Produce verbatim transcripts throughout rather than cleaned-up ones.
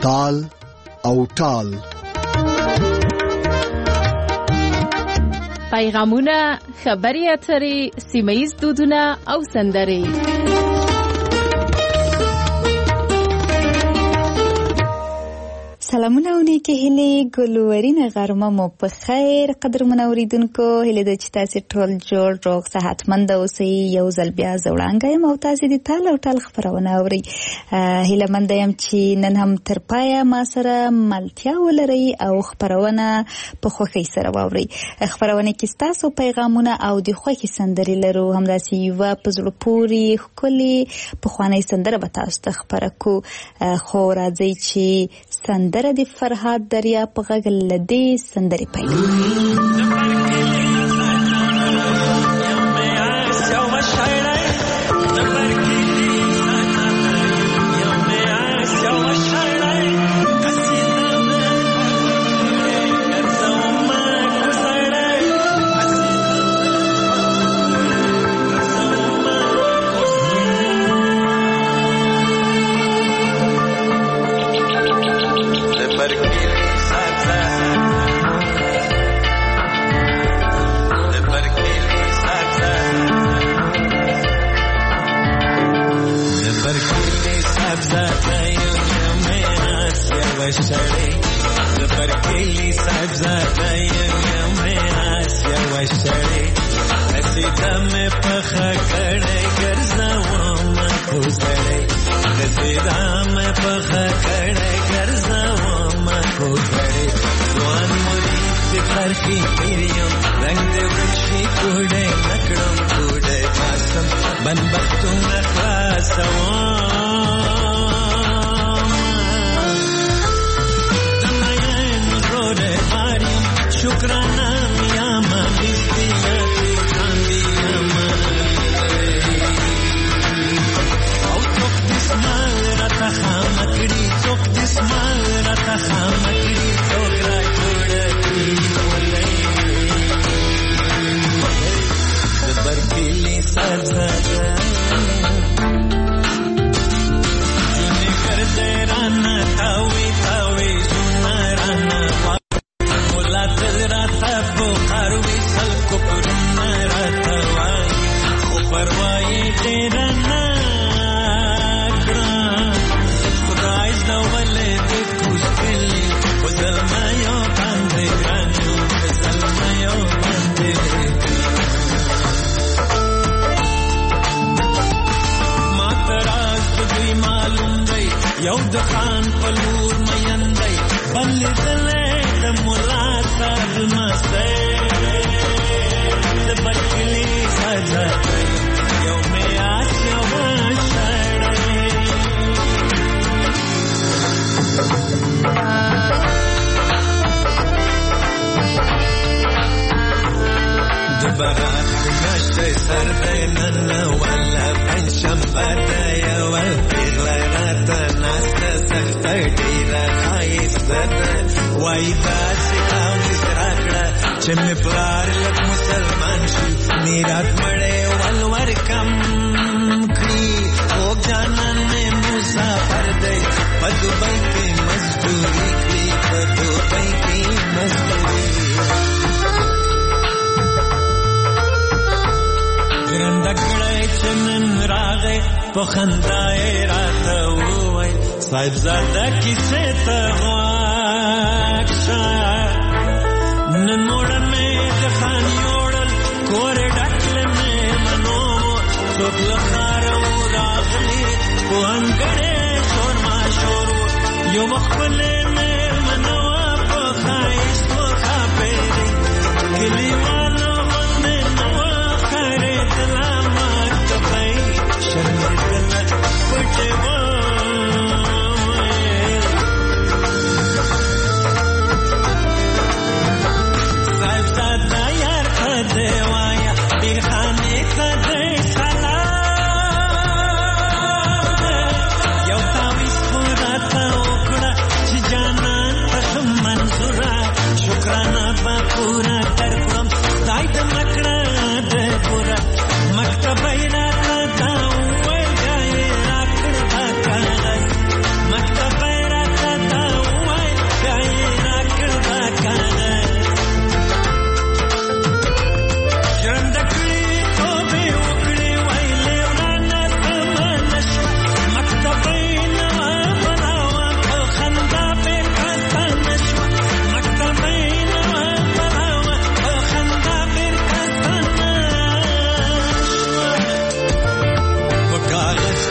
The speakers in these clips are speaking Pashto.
تال او ټال. پیغامونه، خبري اترې، سیمه‌ییز دودونه او سندرې. سلامونه او نیکه هیلې ګلورینه غرمه مو په خیر. قدرمن اوریدونکو، هیله ده چې تاسو ټول جوړ روغ صحتمند اوسئ. یو ځل بیا زه وړاندې یم او تاسو د تال او ټال خبرونه اورئ. هیله مند یم چې نن هم تر پایه ما سره ملتیا ولرئ او خبرونه په خوښۍ سره واورئ. خبرونه کې ستاسو پیغامونه او د خوښۍ سندرې لرو. همداسې یوه په زړه پورې ښکلې پخوانۍ سندره به تاسو ته خبره کو. خو راځئ چې سندره د فرهاد دریا په غږ له دې سندرې پیل. Jana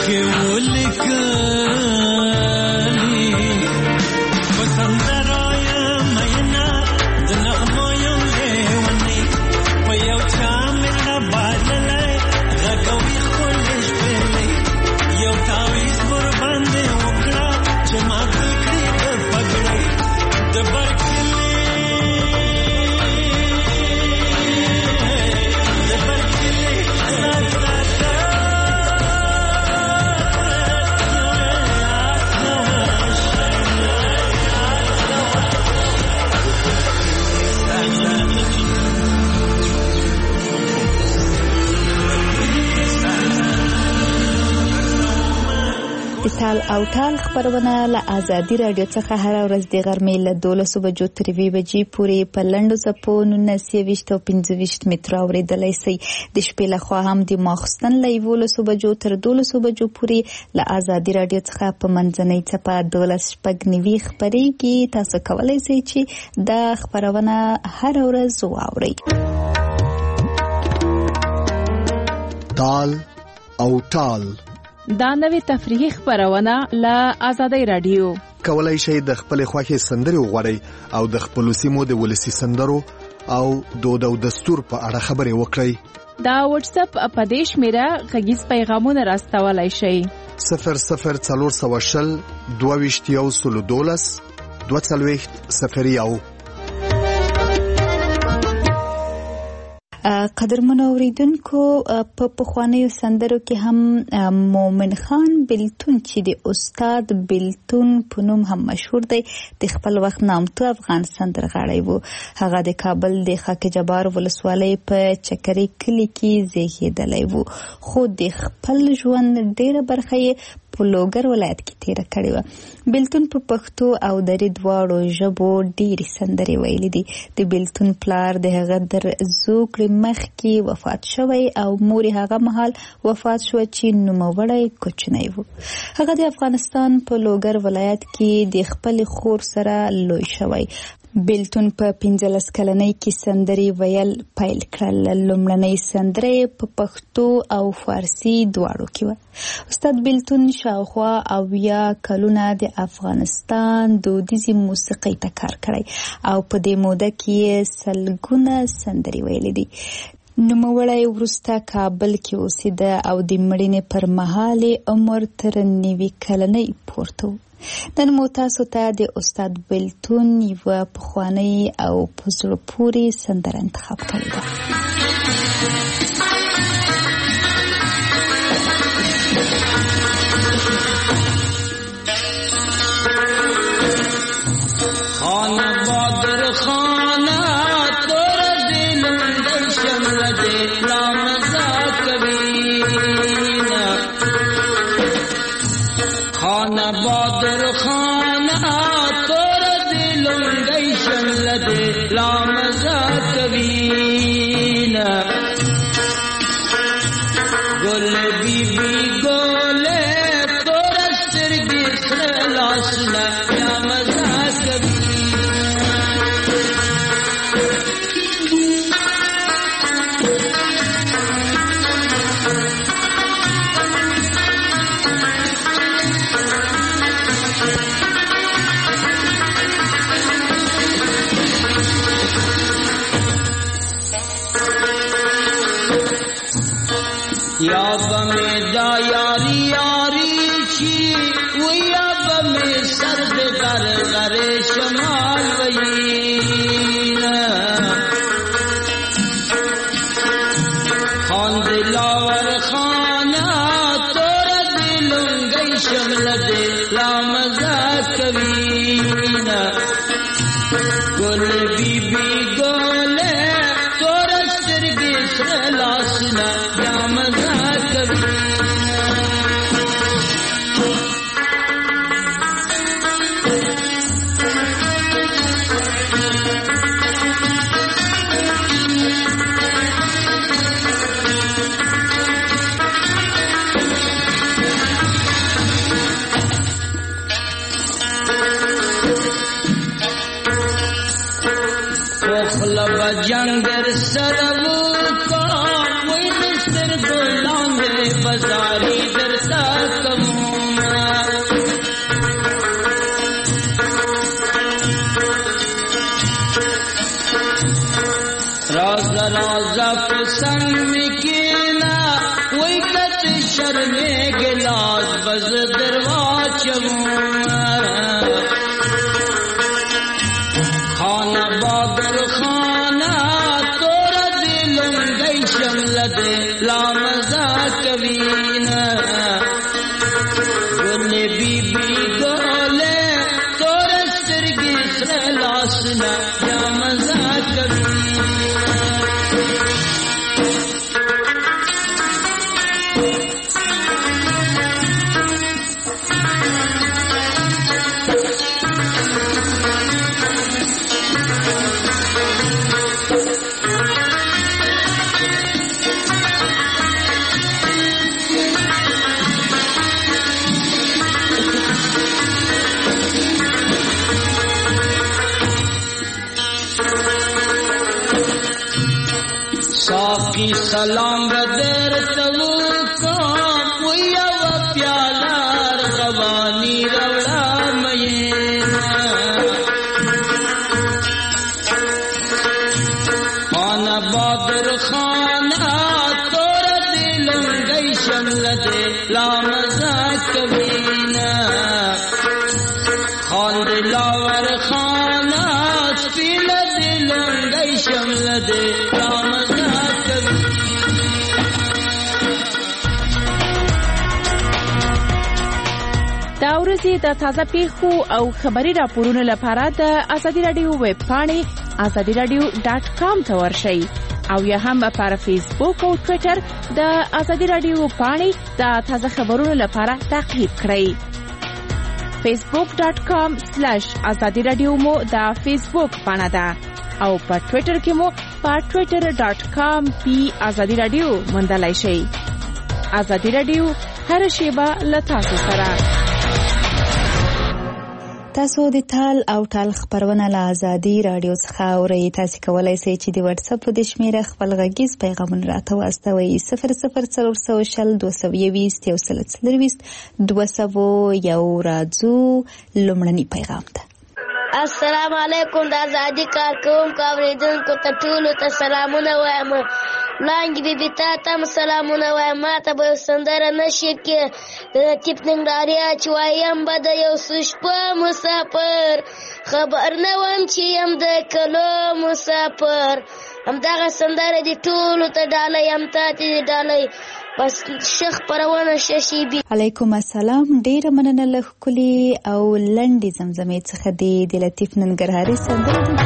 تال او ټال خبرونه له آزادي رادیو څخه هر ورځ د غرمې له دولسو بجو تر یوې بجې پورې په لنډو څپو نولس یویشت او پنځه ویشت متره اورېدلی شئ. د شپې لخوا هم د ماخوستن له یولسو بجو تر دولسو بجو پورې له آزادي رادیو څخه په منځنۍ څپه دولس شپږ نوي خپرېږي. تاسو کولی شئ چې دا خبرونه هر ورځ واورئ. تال او ټال دا نوې تفریحي خبرونه له آزادۍ رادیو. کولای شئ د خپل خوښې سندرې وغواړئ او د خپل سیمو د ولسی سندرو او دود او دستور په اړه خبرې وکړئ. دا واتس اپ په دې شمیره غږیز پیغامونه راستولای شئ. صفر صفر څلور سوه شل دوه ویشت یو سلو دولس دوه څلوېښت صفر یو. قدرمنو اوریدونکو، په پخوانیو سندرو کې هم مومن خان بیلتون چې د استاد بیلتون په نوم هم مشهور دی د خپل وخت نامتو افغان سندرغاړی و. هغه د کابل د خاک جبار ولسوالۍ په چکري کلي کې زیږیدلی و، خو د خپل ژوند ډیره برخه یې په لوګر ولایت کې تیره کړې وه. بیلتون په پښتو او دري دواړو ژبو ډېرې سندرې ویلي دي. د بیلتون پلار د هغه در زوکړې مخکې وفات شوی او مور هغه مهال وفات شو چې نوموړی کوچنی و. هغه د افغانستان په لوګر ولایت کې د خپل خور سره لوی شوی. بیلتون په پنځلس کلنۍ کې سندرې ویل پیل کړل. لومړنۍ سندرې په پښتو او فارسي دواړو کې وه. استاد بیلتون شاوخوا اویا کلونه د افغانستان دودیزې موسیقۍ ته کار کړی او په دې موده کې سلګونه سندرې ویلې دي. نوموړی وروسته کابل کې اوسېده او د مړینې پر مهال عمر تر نوي کلنۍ پورته و. نن مو تاسو ته د استاد بیلتون یوه پخوانۍ او په زړه پورې سندره انتخاب کړې ده. خانه بادر خانه تور دل شمل دل مزا کبینا. خانه بادر خانه تور دل شمل دل مزا کبینا. گل بی بی گل تور سرگی خلاسنا یا مزا کبینا. یا بمی دا یاری یاری چی و یا بمی سرد در غر شمال وینا. خان دلاور خانا تور دلنگی شمل دلا مزا کبینا. گل بی بی گل تور سرگی سلاسنا یا مزا جنگر سرو کا وی مستر گلان بازاری در ساک संग में कीना वही कत शर्मे गिलास बज दरवाज खाना बाबर खाना तोरा दिल गई शमल दे लामजा कवीना गोले बीबी गोले तोरा सिरगी से लासना या मजा कवीना साकी सलाम बदर तवु को मुया व प्याला रवानी रवड़ा मयेना खाना बादर खाना तोरा दिल गई शमल दे लामजा कवीना खान दिलावर खाना पील दिल गई शमल दे लामजा دا ورځې د تازه پیښو او خبري راپورونو لپاره د ازادي رادیو ویب پاڼې ازادي رادیو ډاټ کام ته ورشئ او یا هم پر فیسبوک او ټوئیټر د ازادي رادیو پاڼې د تازه خبرونو لپاره تعقیب کړئ. فیسبوک ډاټ کام سلیش ازادي رادیو مو د فیسبوک پاڼه ده او په ټوئیټر کې مو په ټوئیټر ډاټ کام پی ازادي رادیو موندلای شئ. ازادي رادیو هر شیبه له تاسو سره. تاسو د تال او ټال خبرونه له ازادي رادیو څخه اورئ. تاسو کولای شئ چې د واتس اپ د شمیره خپل غږیز پیغامونه راته واستوئ. صفر صفر څلور سوه شل دوه سوه یویشت یو سل څلرویشت دوه سوه یو راځو لومړني پیغام ته. السلام علیکم. د ازادي کارکوونکو اوریدونکو ته ټولو ته سلامونه وایم. وړانګې بیبي تا ته هم سلامونه وایم. ما ته به یو سندره نشر کې د لطیف ننګرهاري چې وایم به د یو څه شپه مسافر خبر نه وم چې یم د کلو مسافر. همدغه سندره دې ټولو ته ډالۍ هم تا ته دې ډالۍ بس شیخ پرونه ششیبی. علیکم السلام. ډیره مننه له ښکلې او لنډې زمزمې څخه دې د لطیف ننګرهاري سندره دې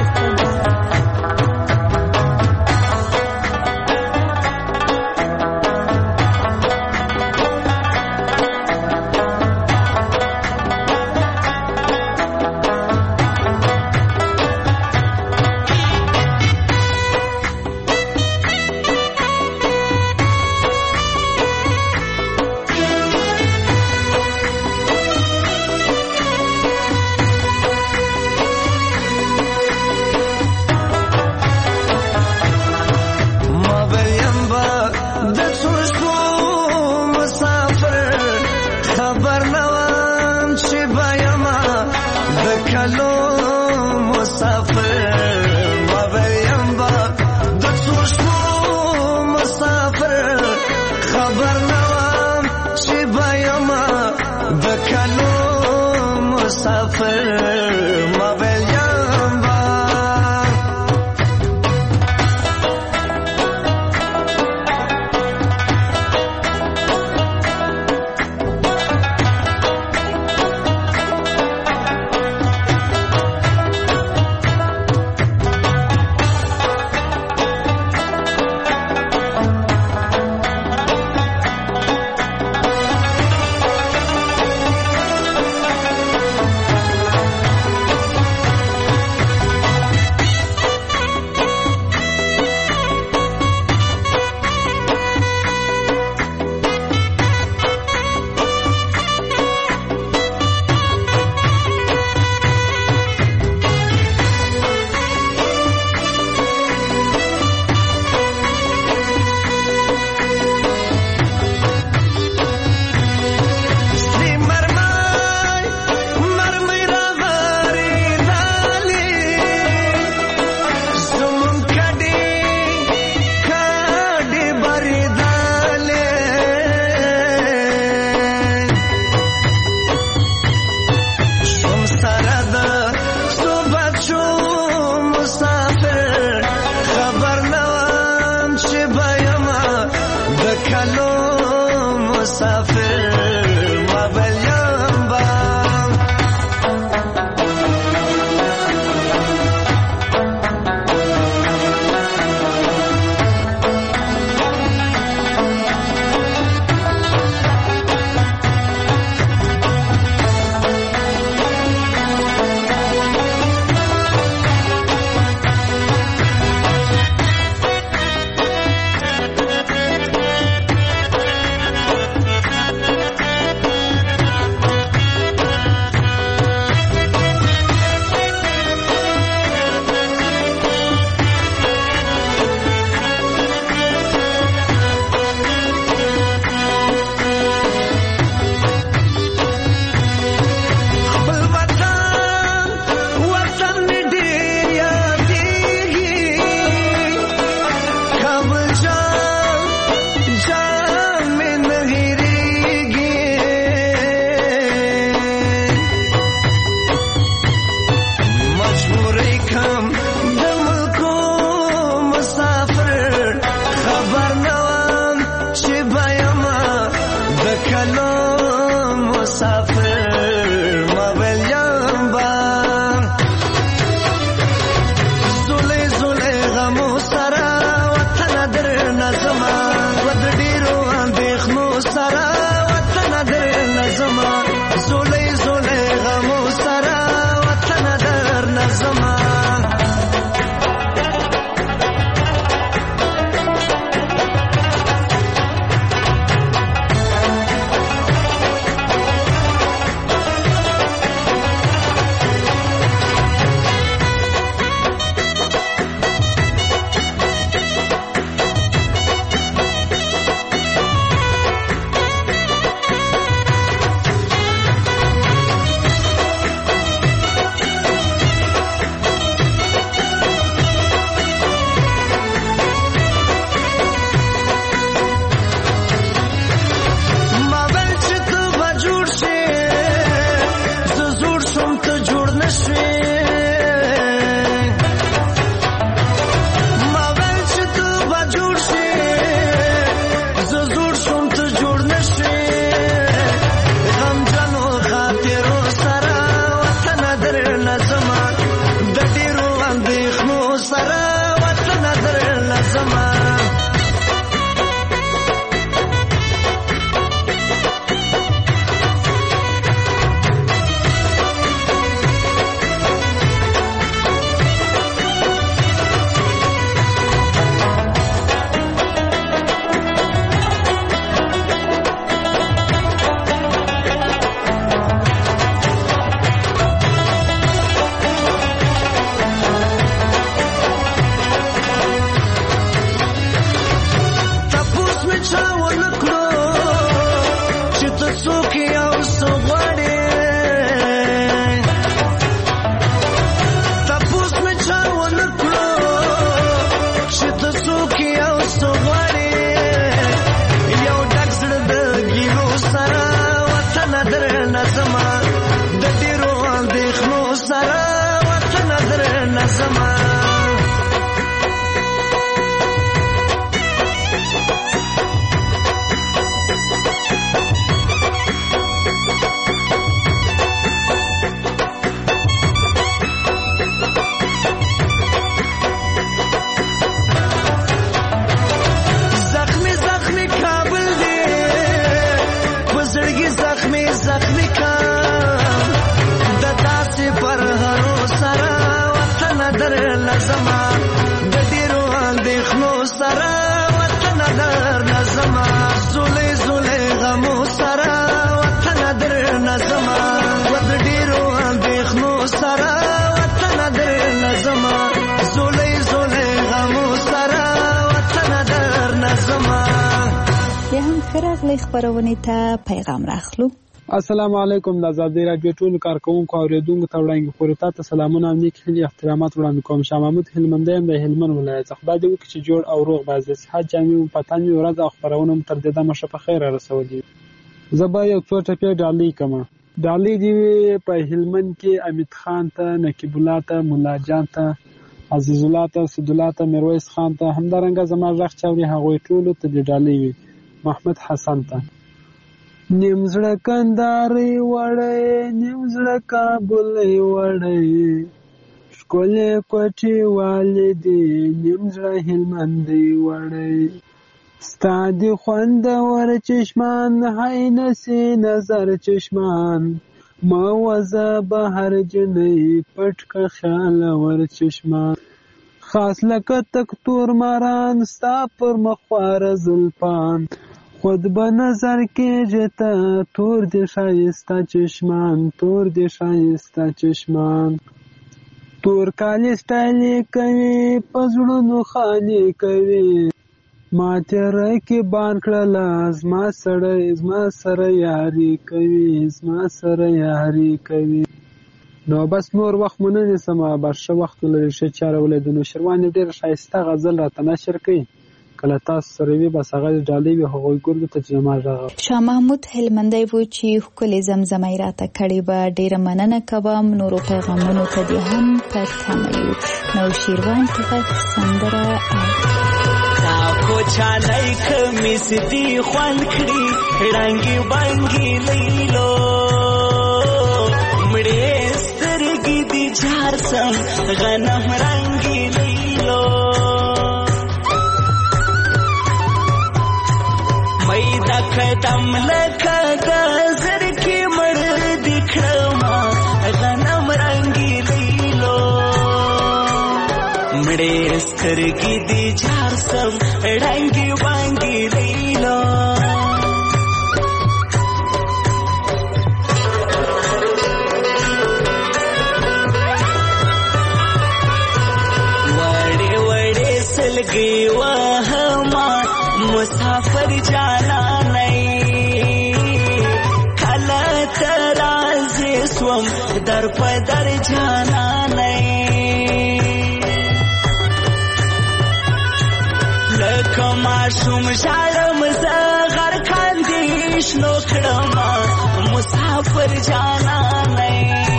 تلو مسافر مویل یمبا زولی زولی غمو سرا وطن در نظما ود ډیرو اندېښنو سرا وطن در نظما زولی زولی غمو سرا وطن در نظما خبرونه ته پیغام راخلو. السلام علیکم. د آزادۍ راډیو ټول کارکونکو او اوریدونکو ته وړاندې خوري تاسو سلامونه او نیک هیلې احترامات وړاندې کوم. شاه محمود هلمندی یم د هلمند ولایت. خدای دې وکړي چې جوړ او روغ باز صحت جامع پتان می ورځ او خبرونه تر دې دمه شپه خیر رسولي. زبا یو څو ټپه ډالۍ کما ډالۍ دی په هلمند کې امید خان ته، نقیب الله ته، مولا جان ته، عزیز الله ته، سید الله ته، میرویس خان ته، همدارنګه زما ژغ چاوري هغوی ټول ته د ډالۍ وي. محمد حسن ته نیم زړه کنداري وړي، نیم زړه کابل وړي، ښکلې کوټې والدي، نیم زړه هلمندي وړي، ستا د خوندور چشمان هی نسي نظر چشمان، ما وزه بهر جنۍ پټ که خیال ور چشمان، خاص لکه تک تور ماران ستا پر مخواره زلفان، خود به نظر کېږي ته تور دې ښایسته چشمان، تور دې ښایسته چشمان، تور کالي سټایل کوي په زړونو خاني کوي، ما تیره کې بان کړله زما سړی زما سره یاري کوي، زما سره یاري کوي. نو بس نور وخت مو نه نیسمه، برشه وخت ولري ښه چاره ولید. نوشیروان ډېره ښایسته غزل راته نشر کوي، کله تاسو سره وي بس هغه ډالۍ وي هغوی ګورګو ته چې زما غږ. شاه محمود هلمندی و چې ښکلې زمزمه یې راته کړې به، ډېره مننه کوم. نورو پیغامونو ته دې هم په تمه یو. نوشیروان کې غږ سندره چانای کمیس دی خوان کړي رنگي بانګي لیلو مړې سترګې دی جار سم غنم رنگي لیلو مې دا قدم لکه گزر کې مړ دی کړم غنم رنگي لیلو مړې سترګې دی جار سم رنگي بانګي لیلو وړې وړې سلګي وهما مسافر جانا نه کله ترازه سوم در په در جانا نه کما شوم شارم زغر کاندیش نو کړم مسافر جانا نه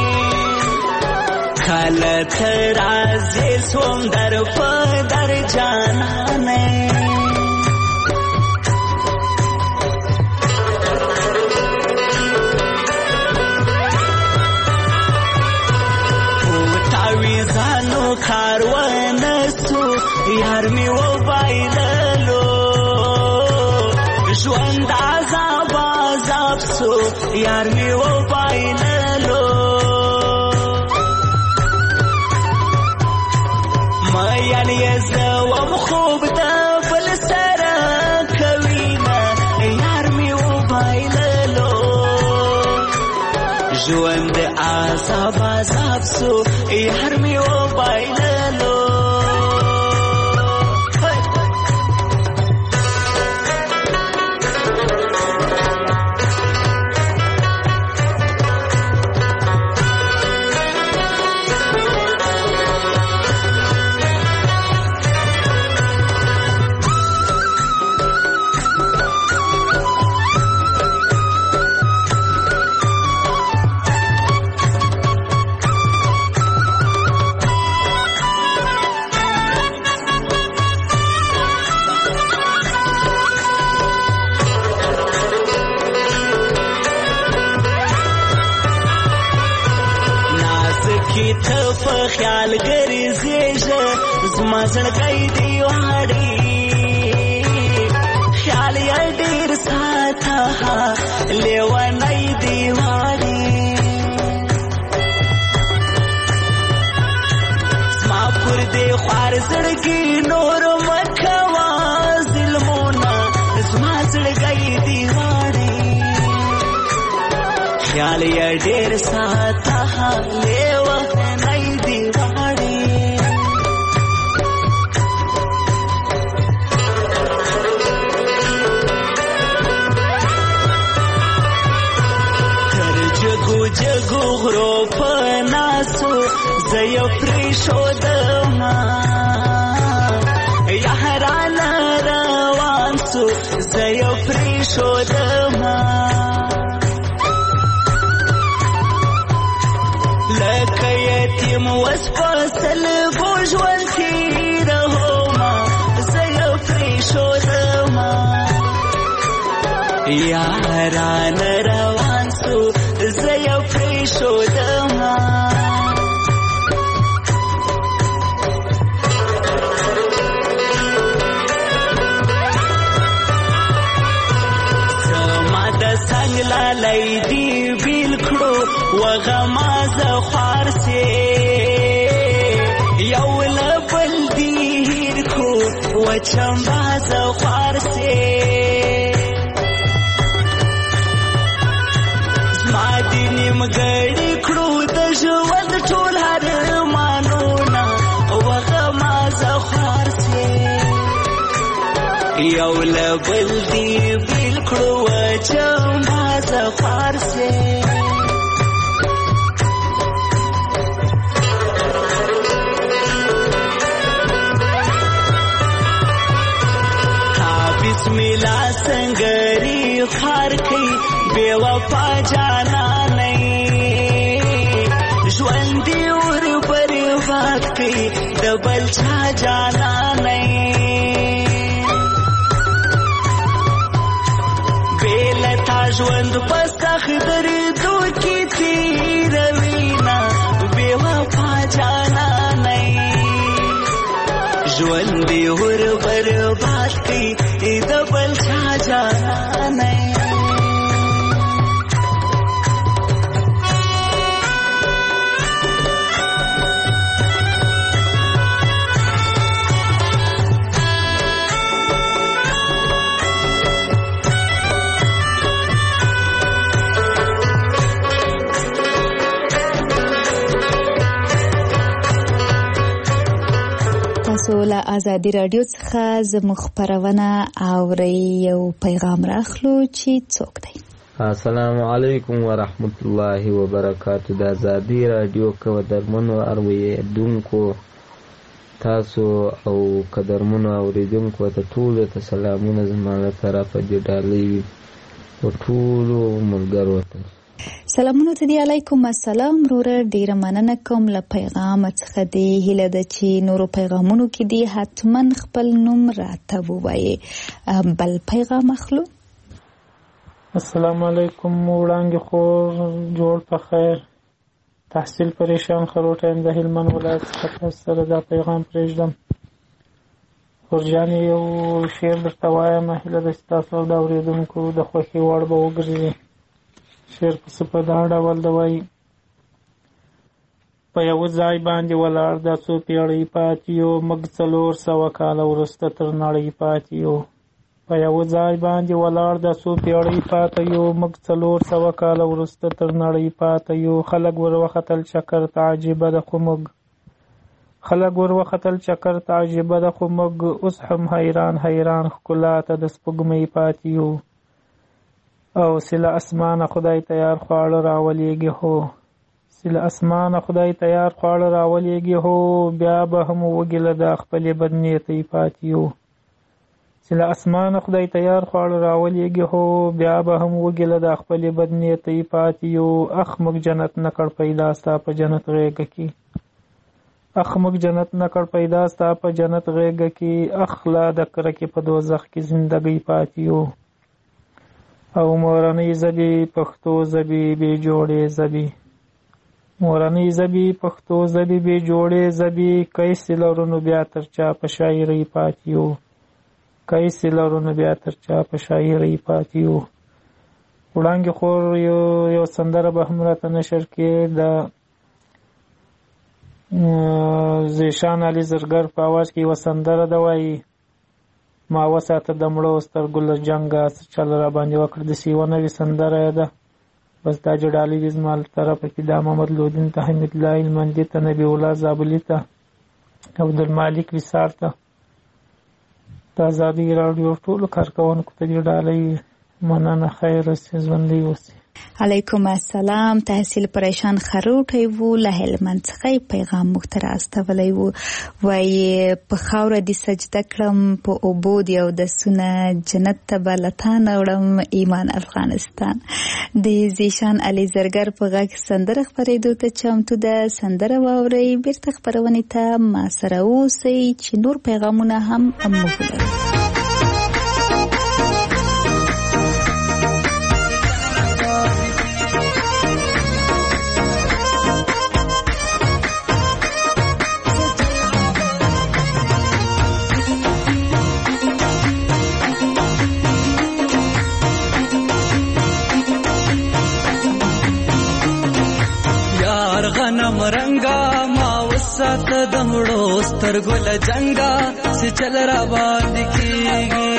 کله ترازه سوم در په در جانا نه کاروان سو یار می و بایللو ژوند عذاب عذاب سو یار می و بایللو ما یعنی زوم خوب د بل سره کوینا یار می و بایللو ژوند عذاب عذاب سو یار می و بایللو خیال ګرځېږه زما زړګی دی واړي خیال یې ډېر ساته لیونی دی واړي زما پر دې خوار زړګي نور مه کوه ظلمونه زما زړګی دی واړي خیال یې ډېر ساته لیونی دی واړي تر جګو جګو غرو په ناسو زه یې پرېښودم یارانه روان سو زه یې پرېښودم لکه یتیم وس په سلګو ژوند تېرومه زه یې پرېښودم یارانه روان سو زه یې پرېښودم زما د څنګ لالی دی بیل کړو وغما زه خوار سې یو له بل دي هیر کړو وچمبا زه خوار سې زما دې نیمګړي کړو د ژوند ټول ارمانونه وغما زه خوار سې یو له بل دي بیل کړو وچمبا زه خوار سې بسم الله سنگری خار کی بے وفا جانا نہیں ژوند اور برباد کی دبل چا جانا نہیں سخت دردو کی تیروینا بے وفا جانانه ژوند دی ور برباد کی د بل چا جانانه له ازادي رادیو څخه زموږ خپرونه اورئ یو پیغام راخلو چې څوک دی. السلام علیکم ورحمت الله وبرکاتو. د ازادي رادیو قدرمنو اوریدونکو تاسو او قدرمنو اوریدونکو ته ټول ته سلامونه زما له طرفه دي ډالۍ او ټول ملګرو ته سلامونه ته دی. علیکم السلام وروره، ډیره مننه کوم له پیغام څخه دی. هیله ده چې نورو پیغامونو کې دی حتما خپل نوم راته ووایي. بل پیغام اخلو. السلام علیکم. وړاندې خور جوړ په خیر تحصیل پریشان خروټه د هلمند ولایت څخه سره دا پیغام پرېږدم. خورجان یو شعر درته وایم، هیله ده چې تاسو د اورېدونکو د خوښې وړ به وګرځي. شعر پس په دا ډول دی وایي: په یو ځای باندې ولاړ دا څو پیړۍ پاتې یو، موږ څلور سوه کاله وروسته تر نړۍ پاتې یو. په یو ځای باندې ولاړ دا څو پیړۍ پاتې یو، موږ څلور سوه کاله وروسته تر نړۍ پاتې یو. خلک ور وختل چکر ته عجیبه ده خو موږ خلک ور وختل چکر ته عجیبه ده خو موږ اوس هم حیران حیران ښکلا ته د سپوږمۍ پاتې یو. او سله اسمانه خدای تیار خواړه راولېږي هو سله اسمانه خدای تیار خواړه راولېږي هو، بیا به هم وږي له دا خپلې بدنیتۍ پاتې یو. سله اسمانه خدای تیار خواړه راولېږي هو، بیا به هم وږي له دا خپلې بدنیتۍ پاتې یو. اخ موږ جنت نه کړ پیدا ستا په جنت غېږه کې اخ موږ جنت نه کړ پیدا ستا په جنت غېږه کې اخ لا د کرکې په دوزخ کې زندګۍ پاتې یو. او مورنۍ ژبې پښتو ژبې بې جوړې ژبې مورنۍ ژبې پښتو ژبې بې جوړې ژبې کیسې لرو نو بیا تر چا په شاعرۍ پاتې یو کیسې لرو نو بیا تر چا په شاعرۍ پاتې یو. وړانګې خور یو یو سندره به هم راته نشر کې د زیشان علي زرګر په اواز کې یوه سندره ده وایي: ما وساته د مړو سترګو له جنګه څه چل را باندې وکړ. داسې یوه نوې سندره یې ده. بس دا جډالۍ وي زما له طرفه کې د محمد لودین ته، حمید الله هلمندي ته، نبي الله زابلي ته، عبدالمالک وصال ته، د ازادي راډیو ټولو کارکوونکو ته دې ډالۍ مننه. خیر اوسې، ژوندی اوسې. علیکم السلام. تحصیل پریشان خروټی وو له هلمند څخه پیغام موږ ته راستولی وو. وایي په خاوره دې سجده کړم، په اوبو دې اودسونه، جنت ته به له تا نه وړم ایمان افغانستان. د زیشان علي زرګر په غږ سندره خپرېدو ته چمتو ده. سندره واورئ، بیرته خپرونې ته ما سره اوسئ چې نور پیغامونه هم موږ ولرو. غنم رنگا ما وسات د مړو سترګو له جنگا چې چل را باندې کېږي.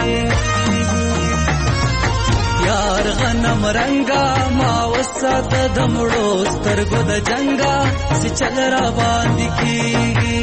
یار غنم رنگا ما وسات د مړو سترګو د جنگا چې چل را باندې کېږي.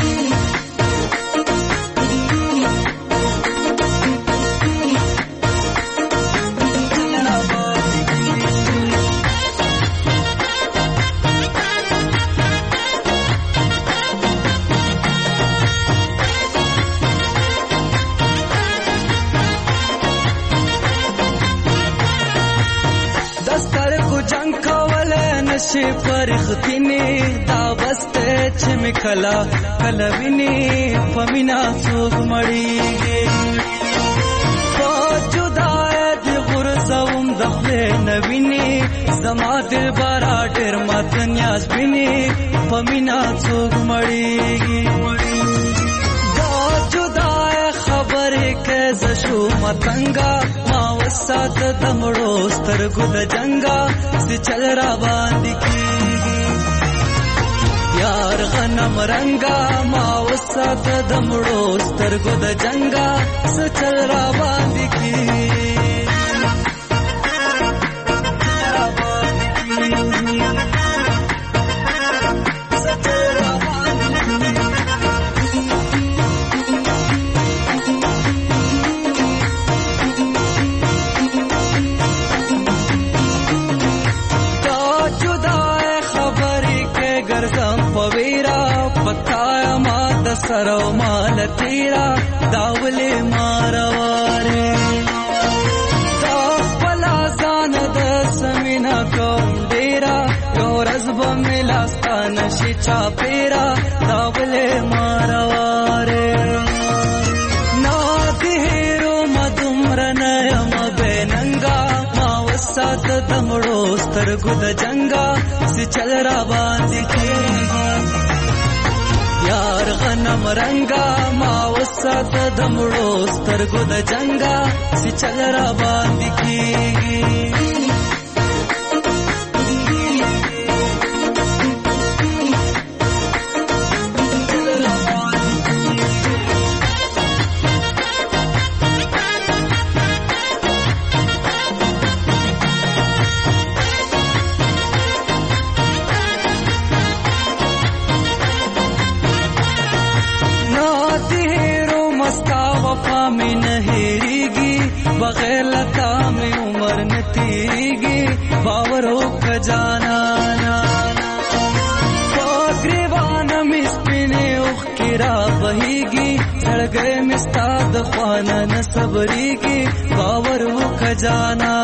نشي فرختني دا بسته چې مکلا کلا ویني فمینا څوک مړیږي په جدای د غرز خلاصوم د خولې نه وینې زما دلبره ډېر ماته نیاز وینې په مینه څوک مړېږي دا جدای خبرې که زه شومه تنګه ما وساته د مړو سترګو د جنګه څه چل را باندې کېږي یار غنم رنگا ما وساته د مړو سترګو د جنګا څه چل را باندې کی سرو مال تیرا داولی مارواره دا خپلا زان د سمینا کوم ډیرا یو ورځ به مې لاستا نشي چاپیرا داولی مارواره نا دې هیرو مدومر نه یم بېننګا ما وسات د مړو سترګو د جنګا چې چل را باندې کېږي یار غنم رنگا ما وسات د مړو سترګو د جنګا چې چل را باندې کېږي بغیر لتا میں عمر نہ تیریگی باور ہو کجانا گریبان مسپنے اخ کرا بہیگی سڑ گئے مستاد خوانا نہ صبریگی باور ہو کجانا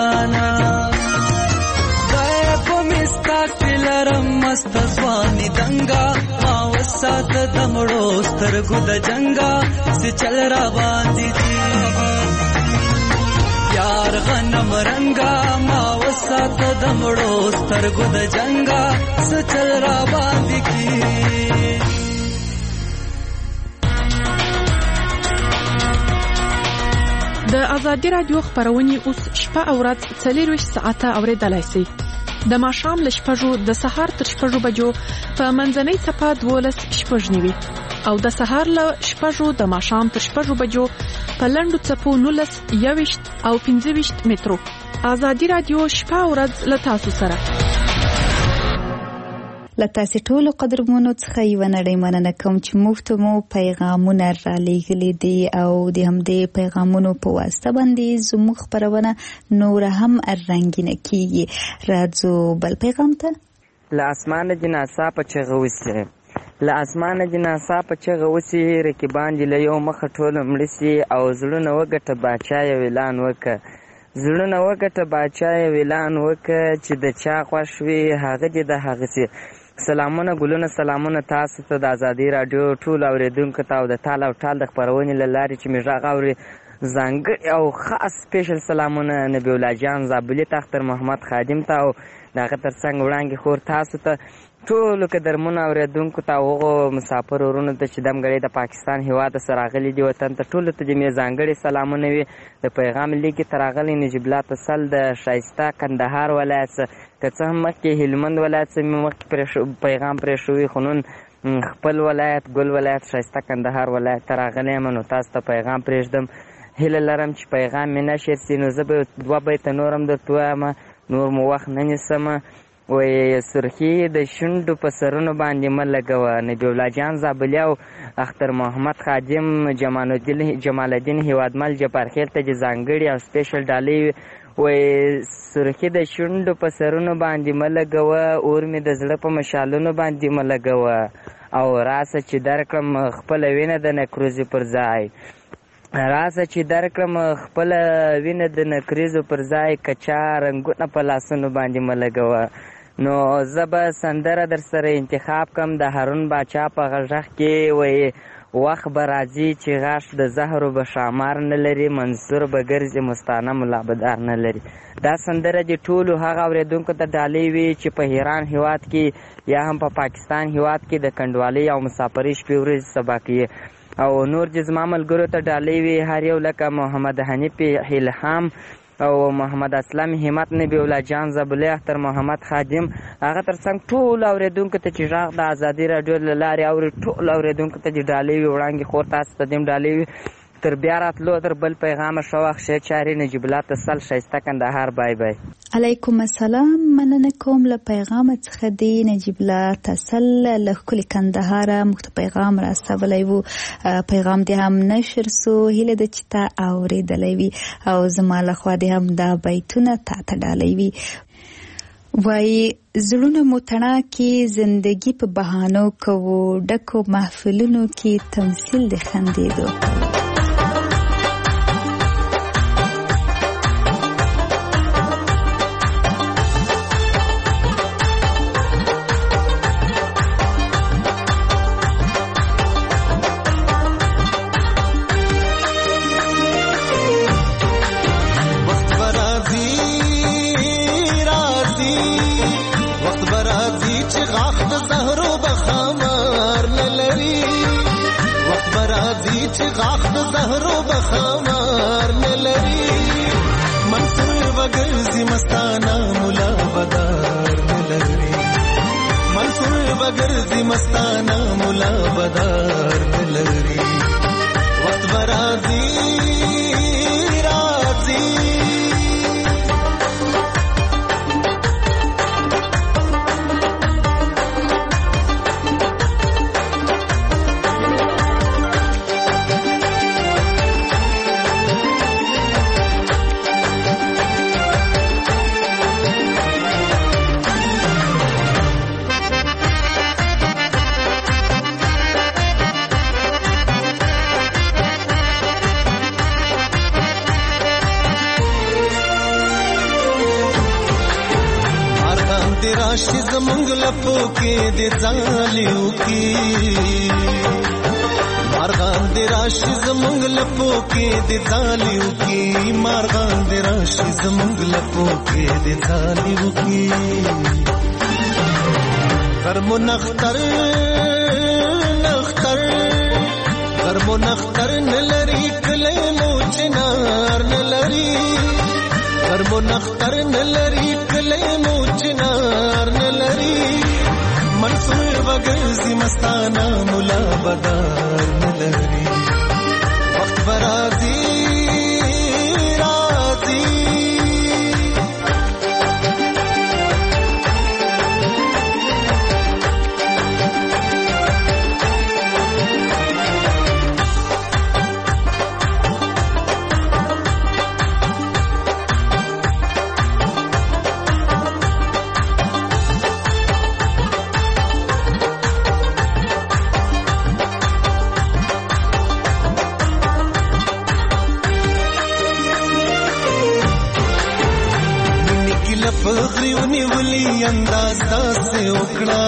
غیب مستا کلرم مست سوانی دنگا ما وسات دمڑو سترگو د جنگا سے چل را باندی دی یار غنم رنگا ما وسات د مړو سترګو د جنګا څه چل را باندې کی د ازادي رادیو خبرونه اوس شپه او ورځ څلور ساعته اوریدلای شئ د ماښام له شپږو د سهار تر شپږو بجو په منځنۍ څپه دولس شپږ نیوي او د سهار له شپږو د ماښام تر شپږو بجو په لنډو څپو نولس یوویشت او پنځه ویشت مترو ازادي رادیو شپه او ورځ له تاسو سره له تاسې ټولو قدرمنو څخه یوه نړۍ مننه کوم چې موږ ته مو پیغامونه رالیږلي دي او د همدې پیغامونو په واسطه باندې زموږ خپرونه نوره هم رنګینه کیږي. راځو بل پیغام ته. له اسمانه دې ناڅا په چغه وسي له اسمانه دې ناڅا په چغه وسي رقیبان دې له یو مخه ټوله مړه سي او زړونه وګټه باچا یو اعلان وکړه زړونه وګټه باچا یو اعلان وکړه چې د چا خوښ وي هغه دې د هغسې سلامونه ګلونه سلامونه تاسو ته د ازادي راډیو ټول اورېدونکو ته او د تال او ټال د خپرونې له لارې چې مې غږ اوري ځانګړي او خاص سپیشل سلامونه نبي الله جان زابلي ته اختر محمد خادم ته او د هغه تر څنګ وړاندې خور تاسو ته ټولو قدرمنو اورېدونکو ته هغو مسافر ورونو ته چې دمګړی د پاکستان هېواد څخه راغلي دي وطن ته ټولو ته دې مې ځانګړي سلامونه وي د پیغام لیک کې ته راغلی نجیب الله تسل د ښایسته کندهار ولایت څخه که څه هم مخکې هلمند ولایت څخه مې مخکې پیغام پرېښوي خو نن خپل ولایت ګل ولایت ښایسته کندهار ولایت ته راغلی یم نو تاسو ته پیغام پرېږدم هیله لرم چې پیغام مې نشر سي نو زه به دوه بیته نور هم درته ووایم نور مو وخت نه نیسم وایي سرخي د شونډو په سرونو باندې مه لګوه نبي الله جان زابلي او اختر محمد خادم جمال الدین هیوادمل جبارخیل ته چې ځانګړي او سپیشل ډالۍ وایي سرخي د شونډو په سرونو باندې مه لګوه اور مې د زړه په مشالونو باندې مه لګوه او راسه چې درکړم خپله وینه د نکروزې پر ځای راسه چې درکړم خپله وینه د نکریزو پر ځای کچا رنګونه په لاسونو باندې مه لګوه نو زه به سندره در سره انتخاب کم د هارون باچا په غږ کې وایي وخت به راځي چې غاښ د زهرو به ښامار نه لري، منصور به ګرځي مستانه ملابدار نه لري. دا سندره د ټولو هغه اورېدونکو ته ډالۍ وي چې په ایران هیواد کې یا هم په پاکستان هیواد کې د کنډوالۍ او مسافرۍ شپې ورځې سبا کوي. او نور چې زما ملګرو ته ډالۍ وي هر یو لکه محمد حنیف الهام او محمد اسلام همت نبی الله جان زبلی اختر محمد خادم، هغه ترڅنګ ټول اوریدونکو ته چې غږ د ازادي رادیو له لارې اوري ټول اوریدونکو ته چې ډالۍ وي وړاندې خور تاسو ته دیم ډالۍ وي. تر بیا راتلو تر بل پیغامه ښه وخت ښې چارې نجیب الله تسل ښایسته کندهار. بای بای. علیکم السلام. مننه کوم له پیغام څخه دی نجیب الله تسل له ښکلي کندهاره موږ ته پیغام راستولی و. پیغام دې هم نشر سو، هیله ده چې تا اورېدلی وي او زما لخوا دې هم دا بیتونه تا ته ډالۍ وي. وایي زړونه مو تڼاکې زندګي په بهانو کوو، ډکو محفلونو کې تمثیل د خندېدو. غاخ د زهرو بخمار نلري، منصور وګرځي مستانه مولا بدار نلري، منصور وګرځي مستانه مولا بدار نلري. وخت برازي رازي راشي زمونږ لپو کې د ځالیو کې، مارغان د راشي زمونږ لپو کې د ځالیو کې، مارغان د راشي زمونږ لپو کې د ځالیو کې. غرمو نختر نختر غرمو نختر نلري کلی مو چنار نلري، غرمو نختر نلري کلی مو چنار نلري، منصور وګرځي مستانه مولا بدار نلري. وخت برازي رازي فخری ونیولی انداز داسې وکړه،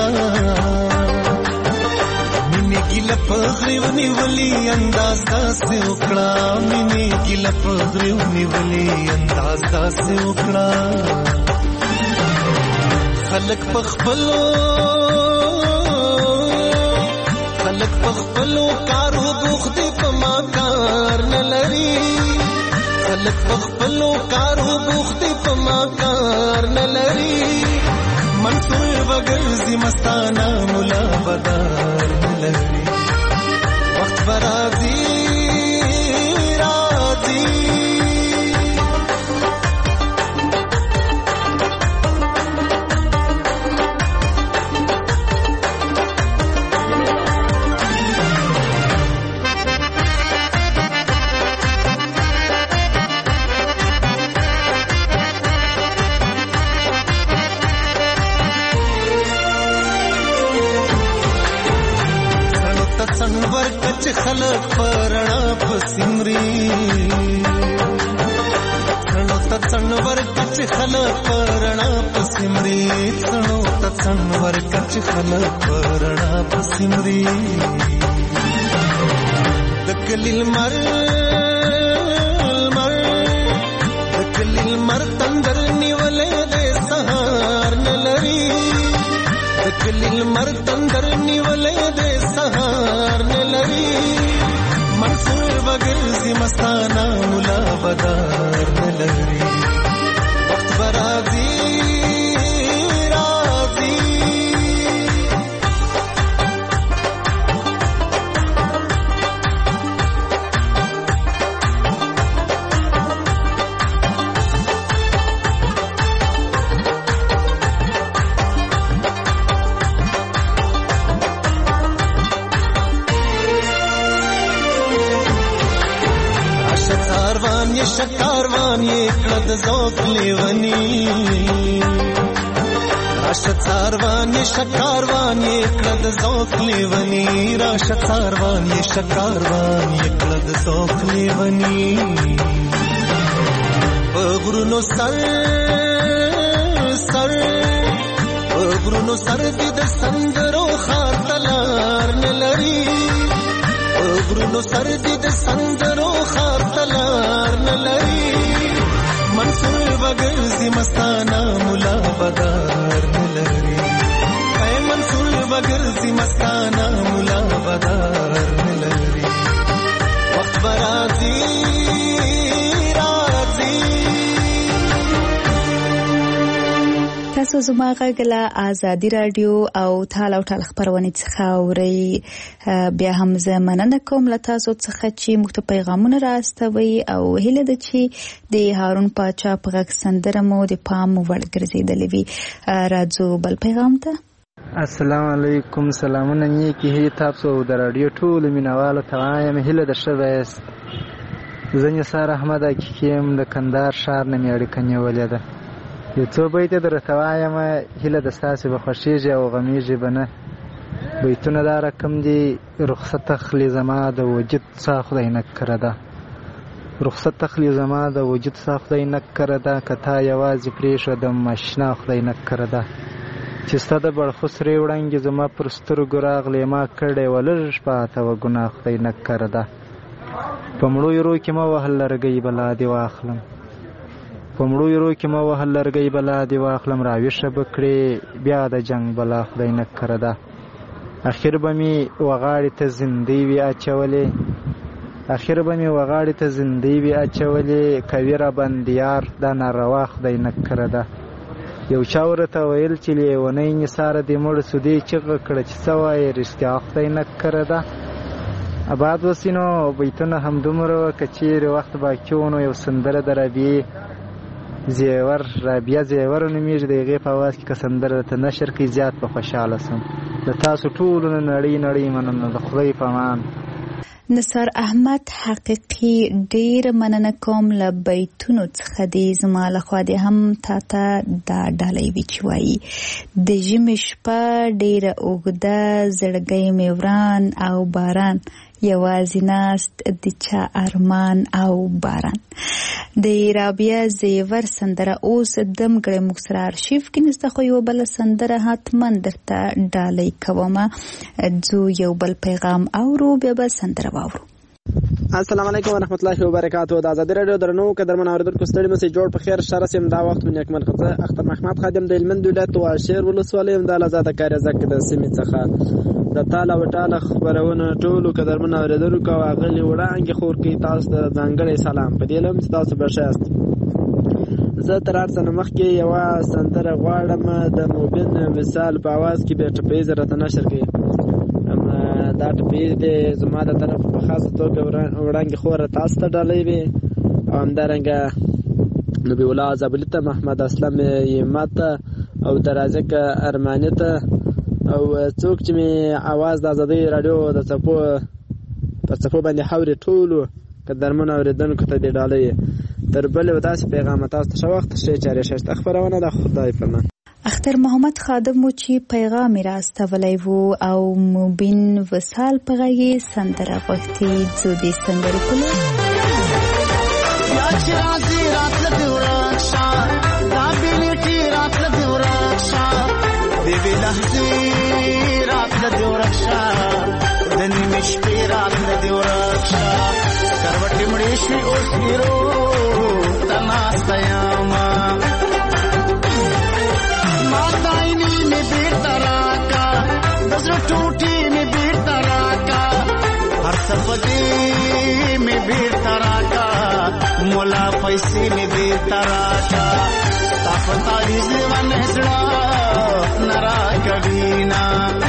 مینې ګیله فخری ونیولی انداز داسې وکړه، مینې ګیله فخری ونیولی انداز داسې وکړه. خلک په خپلو خلک په خپلو کارو بوخت دي، په ما کار نه لري، خلک په خپلو کارو بوخت دي، په ما کار نه لري، منصور وګرځي مستانه مولا بدار نه لري. وخت برازي رازي څنور کچ خلق پرنا پسمري، څنو ته څنور کچ خلق پرنا پسمري، څنو ته څنور کچ خلق پرنا پسمري. کلی المر المر د کلی المر تندر نیولې د سهار نه لري د کلی المر تندر نیولې د سهار نه لري منصور وګرځي مستانه مولا بدار نه لري وخت برازي شکاروان یې کړه د ذوق لیونی راشه څاروان یې شکاروان یې کړه د ذوق لیونی راشه څاروان یې شکاروان یې کړه د ذوق لیونی په غرونو سر سر په غرونو سر دې د سندرو ښار ته لار نه لري غرونو سر دې د سندرو ښار ته لار نه لري منصور وګرځي مستانه مولا بدار نه لري اے منصور وګرځي مستانه مولا بدار نه لري وخت برازي تاسو زما غږ له ازادي رادیو او ټال او ټال خبرونه څخه اورئ. بیا هم زه مننه کوم له تاسو څخه چې موږ ته پیغامونه راستوي او هیله ده چې د هارون پاچا په غږ سندره مو د پام وړ ګرځېدلې وي. راځو بل پیغام ته. السلام علیکم. سلامونه نیکی هی تاسو د رادیو ټول مینوالو ته وایم هیله ده ښه یاست. زه نثار احمد حقیقیم د کندهار ښار نه مې اړیکه نیولې ده. یو څو بیته درته وایم هیله ده ستاسې به خوښېږي او غمیږي به نه. بیتونه دا رقم دي: رخصت اخلي زما د وجود څا خدای نه کړه ده، رخصت اخلي زما د وجود څا خدای نه کړه ده، که تا یوازې پرېښودم اشنا خدای نه کړه ده، چې ستا د بړخوسرې وړانګې زما پر سترګو راغلې ما کړې وه لږ پاته وه ګناه خدای نه کړه ده. په مړو یرو کې مه وهل لرګۍ بلا دې واخلم، په مړو یرو کې مه وهل لرګۍ بلا دې واخلم، راویښه به کړې بیا د جنګ بلا خدای نه کړه ده. اخر به مې وغاړې ته زندۍ وي اچولې، اخر به مې وغاړې ته زندۍ وي اچولې، کوي را باندې یار دا ناروا خدای نه کړه ده. یو چا ورته ویل چې لیونۍ نثاره دې مړ سو، دې چغه کړه چې څه وایې رښتیا خدای نه کړه ده. اباد اوسي نو بیتونه همدومره وه، که چیرې وخت باقي و نو یو سندره د رابعې زیور رابعه زیور نومیږي، د هغې په اواز کې که سندره درته نشر کړي زیات به خوشحاله سم. د تاسو ټولو نه نړۍ نړۍ مننه. د خدای په امان. نثار احمد حقیقي ډیر مننه کوم له بیتونو څخه دې زما لخوا دې هم تا ته دا ډالۍ وي چې وایي: د ژمي شپه ډیره اوږده، زړګی مې وران او باران، یوازې ناست د چا ارمان او باران. د رابعه زیور سندره اوس دم ګړی موږ سره ارشیف کې نسته، خو یو بل سندره حتما درته ډالۍ کومه. ځو یو بل پیغام اورو بیا به سندره واورو. السلام علیکم ورحمۃ اللہ وبرکاتہ. د آزادی رادیو درنو قدرمن اوریدونکو ستړي مې جوړ په خیر شر سم دا وخت من اکمل خزه اختر محمد خادم د هلمند ولایت واشیر ولسوالۍ د آزاد کار زکه د سیمې څخه د تاله وټاله خبرونه ټولو قدرمن اوریدونکو واغلی وړاندې خور کې تاسو ته ځانګړی سلام. په دې لم تاسو بشاست. زه تر ارڅ نه مخکې یو سندره غواړم د موبین مثال په आवाज کې به ټپې زرته نشر کړي. دا ټپې د زما د طرف په خاصه توګه وړاندې خور تاسو ته ډالۍ وي او همدارنګه نبی الله زابلته محمد اسلام یمت او درازک ارمانیته او څوک چې می आवाज د آزادی رادیو د صفو په صفو باندې حوري ټولو قدرمن اوریدونکو ته دی ډالۍ. تر بل وداس پیغام تاسو ته وخت شي چاري ششت خبرونه د خدای په امان. اختر محمد خادم مو چې پیغام راستولی وو او مبین وصال په غږی سندره غوښتي. ځو دې سندره کولو یا چې راځي راتله دې ورکشه، دا بېلېټې راتله دې ورکشه، دې بې لحظې راتله دې ورکشه، د نیمې شپې رات نه دې ورک شه کروټې مړې شوې اوس هیرو ته ناسته یمه ما دایني مې بېرته راکه د زړه ټوټې مې بېرته راکه هر څه په دې مې بېرته راکه مولا پیسې مې بېرته راکه ستا په تعویذ لیونی زړه نه راکوینه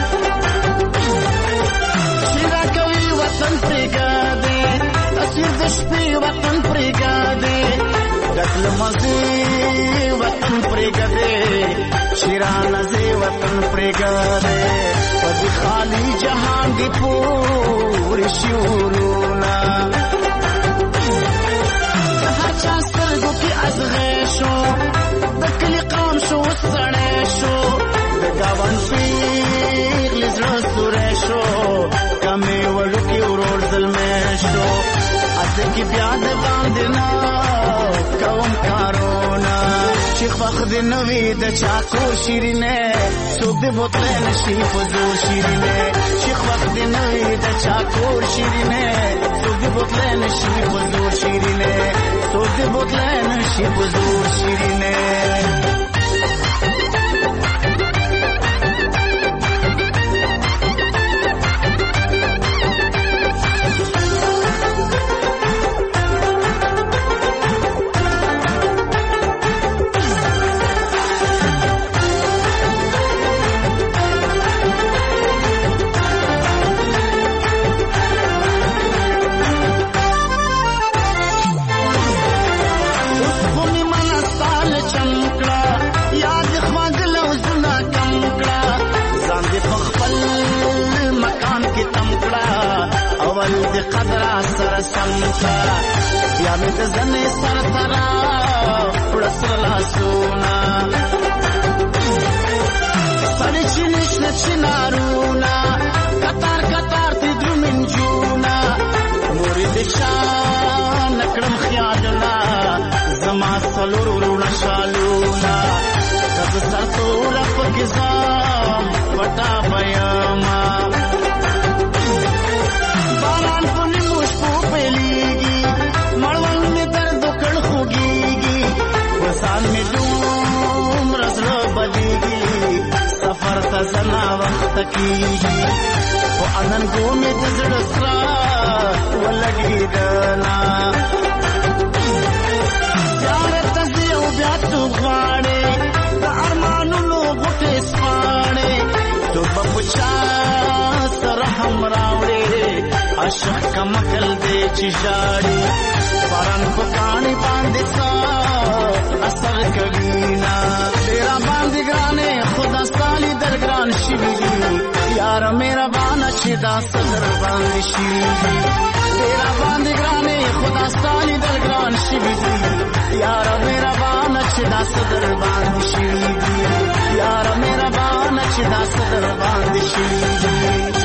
چې راکوي وطن پرېږدې تصویر د شپې وطن پرېږدې ډک له مزې وطن پرېږدې چې رانځې وطن پرېږدې په دې خالي جهان دې پورې شي ورونه د هر چا سترګو کې ازغی شو د کلي قام شو سړی شو د ګاونډ پیغلې زړه سوری شو کمې وړوکې ورور زلمی شو اته کې بیا د باندې نه کوم کارونه چې خوښ دې نه وي د چا کور شیرینې څوک دې بوتلی نه شي په زور شیرینې چې خوښ دې نه وي د چا کور شیرینې څوک دې بوتلی نه شي په زور شیرینې څوک دې بوتلی نه شي په زور شیرینې د قدر سره سمکا بیا مې د زنې سر ترا وړه سره لاسونه سړی چې نشته چې نارونه کتار کتار ته درومې نجونه مورې د چا نه کړم خیالونه زما څلور وروڼه شالونه که زه سرتوره پکې ځم پټه به یمه باران په نیمو شپو پیلیږي مړوند مې درد وکړ خوږیږي وسان مې دومره زړه بدېږي سفر ته زه ناوخته کېږي خو اننګو مې د زړه سره ولګېدله زیارت ته ځې او بیا څوک غواړې د ارمانونو غوټې سپاړې څوک به په چا سره هم راوړې عاشق کمکل دې چې ژاړي باران په کاڼي باندې سا اثر کوینه ډېره باندې ګرانې خدا ستا لیدل ګران شوي دي یاره مهربانه چې دا صدر باندې شوي دي ډېره باندې ګرانې خدا ستا لیدل ګران شوي دي یاره مهربانه چې دا صدر باندې شوي دي یاره مهربانه چې دا صدر باندې شوي دي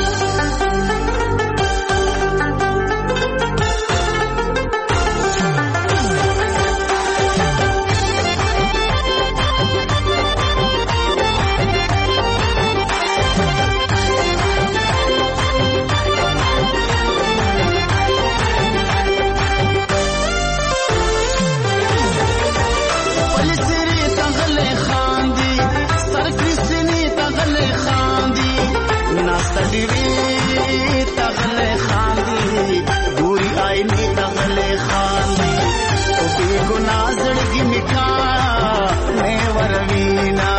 ډېرې تغلې خاندي ګوري آینې تغلې خاندي او بې ګناه زړګي مې کا نه وروینا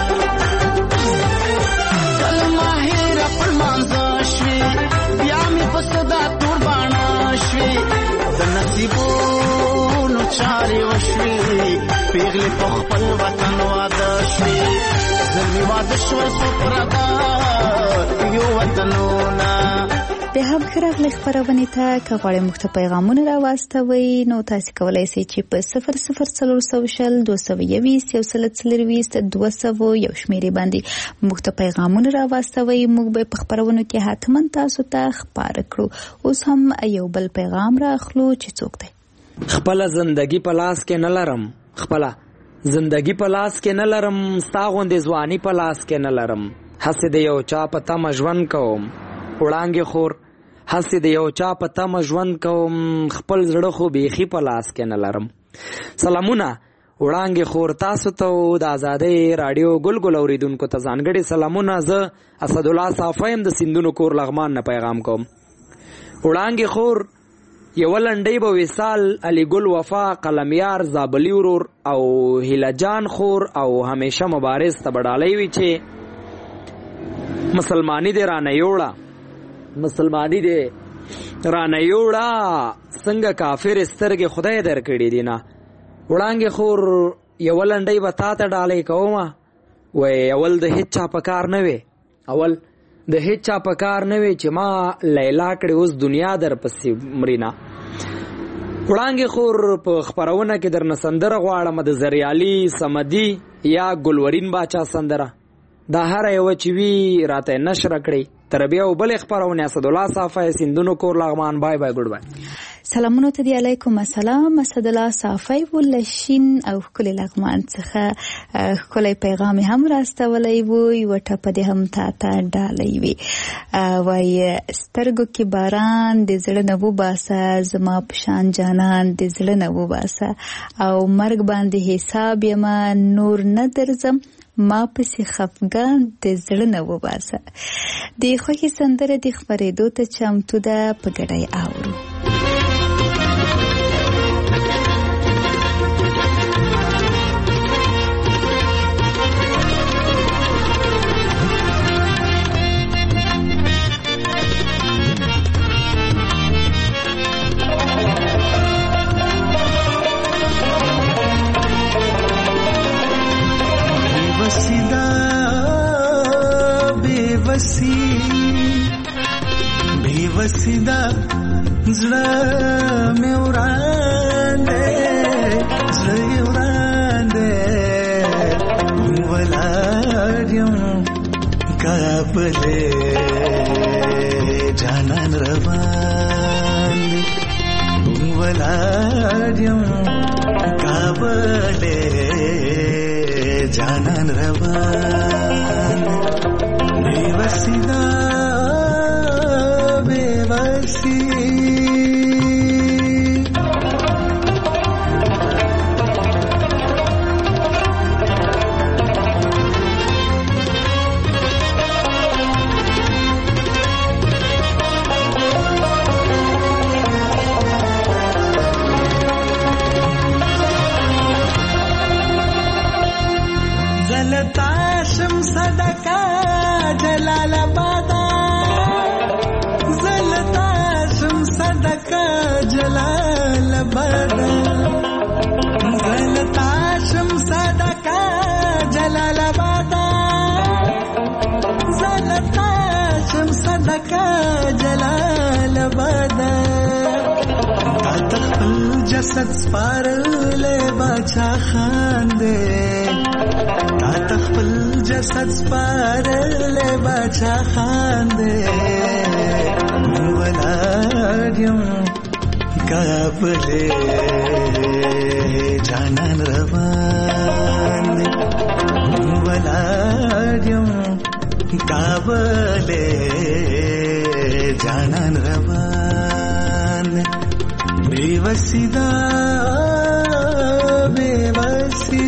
کله ماهره پر مانځه شوې بیا مې په صدا تور باڼه شوې د نصیبونو چارې وشوې پیغلې په خپل وطن واده شوې زه مې واده شوه څو پرده یو وطنونه بیا هم ښه راغلئ خپرونې ته که غواړئ موږ ته پیغامونه راواستوئ نو تاسې کولی شئ چې په صفر صفر څلور سوه شل دوه سوه یویشت یو سل څلرویشت دوه سوه یو شمېرې باندې موږ ته پیغامونه راواستوئ موږ به په خپرونو کې حتما تاسو ته خپاره کړو اوس هم یو بل پیغام راخلو چې څوک دی خپله زندګي په لاس کې نه لرم خپله زندګي په لاس کې نه لرم ستا غوندې ځواني په لاس کې نه لرم هسې د یو چا په تمه ژوند کوم وړانګې خور هسې د یو چا په تمه ژوند کوم خپل زړه خو بیخي په لاس کې نه لرم. سلامونه وړانګې خور تاسو ته د ازادۍ راډیو ګلګل اوریدونکو ته ځانګړي سلامونه. زه اسدالله صافی یم د سیندونو کور لغمان نه پیغام کوم. وړانګې خور یوه لنډۍ به وصال علي ګل وفا قلمیار زابلي ورور او هیله جان خور او همیشه مبارز ته به ډالۍ وي چې مسلمانی دې رانه یوړه مسلمانی دې رانه یوړه څنګه کافر سترګې خدای درکړي دي نه. وړانګې خور یوه لنډۍ به تا ته ډالۍ کومه. وی اول د هیڅ چا په کار نه وي اول د هیڅ چا په کار نه وي چې ما لیلا کړې اوس دنیا در پسې مرینا. وړانګې خور په خپرونه کې درنه سندره غواړم د زریالي سمدي یا ګلورین باچا سندره. دا هره یوه چې وي راته نشره کړئ. تر بیا او بلې خپرونې اسدالله صافی سیندونو کور لغمان. بای بای ګډ بای. سلامونه ته دی علیکم السلام. اسدالله صافی ولشین او ښکلي لغمان څخه ښکلی پیغام هم راستولی و. یوه ټپه دې هم تا ته ډالۍ وي. وایي سترګو کې باران د زړه نه وباسه زما په شان جانان د زړه نه وباسه او مرګ باندې حساب یمه نور نه درځم ما پسې خفګان د زړه نه وباسه. د خوښې سندره د خپرېدو ته چمتو ده په ګډۍ اورو. बेवसीदा زړه مې وړاندې زړه وړاندې ولاړ یم کابلې جانان روان ولاړ یم کابلې جانان روان बेवसीदा बेवसी जलता शम्स दका जलालाबाद जलता शम्स दका जलालाबाद जलता शम्स दका जलालाबाद जलता शम्स दका जलालाबाद तखल जसद स्पारले बाचा खांदे تخپل جسد سپارلې باچا خاندې ولاړ یم کابلې جانان روان ولاړ یم کابلې جانان روان बेवसीदा बेवसी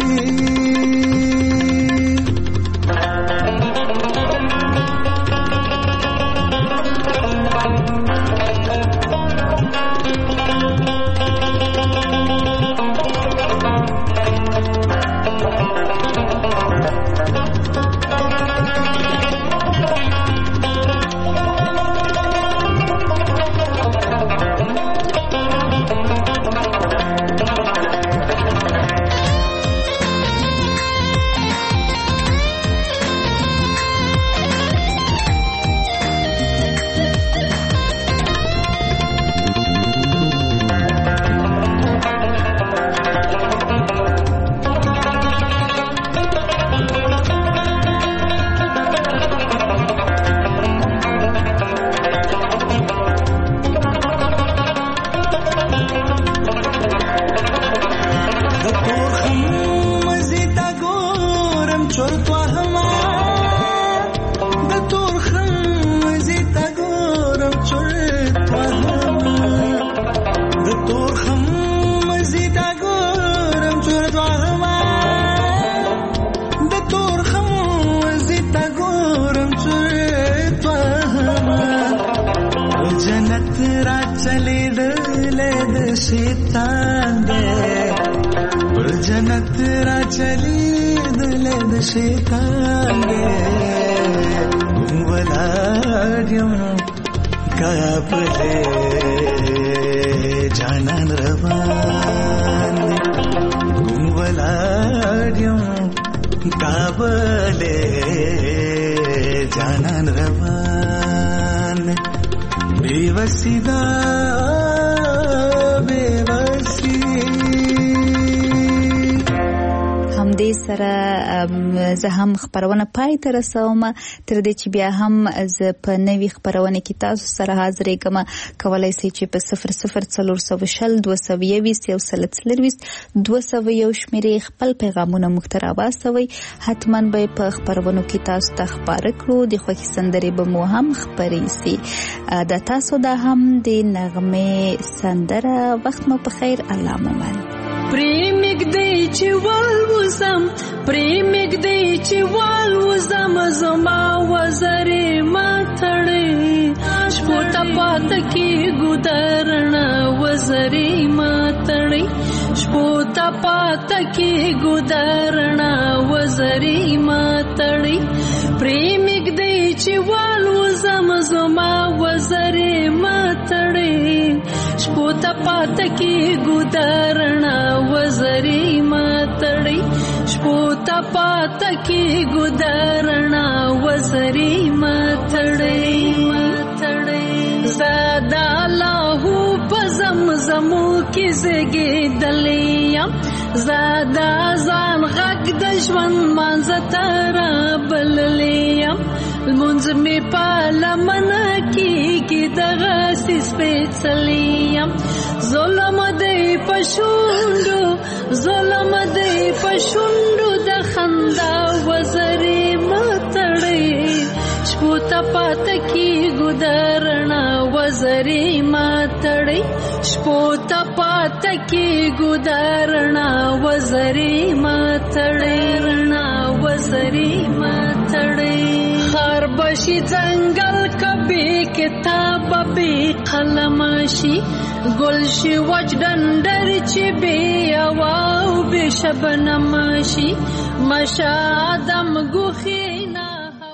شیطان دے پر جنت را چلی دل د شیطان دے ولاړم کابلې جانان روان ولاړم کابلې جانان روان बेवसी दा बेवसी هم دې سره زه هم خبرونه پای ته رسوم تر دې چې بیا هم زه په نوي خبرونه کې تاسو سره حاضرې کوم کولای شئ چې په صفر صفر څلور سوه شل دوه سوه یویشت یو سل څلرویشت دوه سوه یو شمېرې خپل پیغامونه موږ ته راواستوئ حتما به په خبرونو کې تاسو ته خبره کړو د خوښې سندرې به مو هم خپرې سي د تاسو دا هم د نغمې سندره وخت مو په خیر الله ممن پریمګ دی چې والوزم پریمګ دی چې والوزم زما وزرې ماتړې شپو ته پات کې ګودرنا وزرې ماتړې شپو ته پات کې ګودرنا وزرې ماتړې پریمګ دی چې والوزم زما وزرې ماتړې شپو ته پات کې ګودرنا وزرې ماتړې شپو ته پات کې ګودرنا وزرې ماتړې ماتړې زادا الله په زمزمو کې زګېدلې زادا ځان غږ د ژوند مانځه تر بللې المنځ می پالمنه کیږي دغه سپېڅلې ظلم دی پښوندو ظلم دی پښوندو د خندا وزرې ماتړې شپو ته پات کې ګودرنا وزرې ماتړې شپو ته پات کې ګودرنا وزرې ماتړې رڼا وزرې ماتړې خار بشي ځنګل کبي کتاب به قلم شي ګل شي وجدندر چې به او به شبنم شي مشادم ګوخي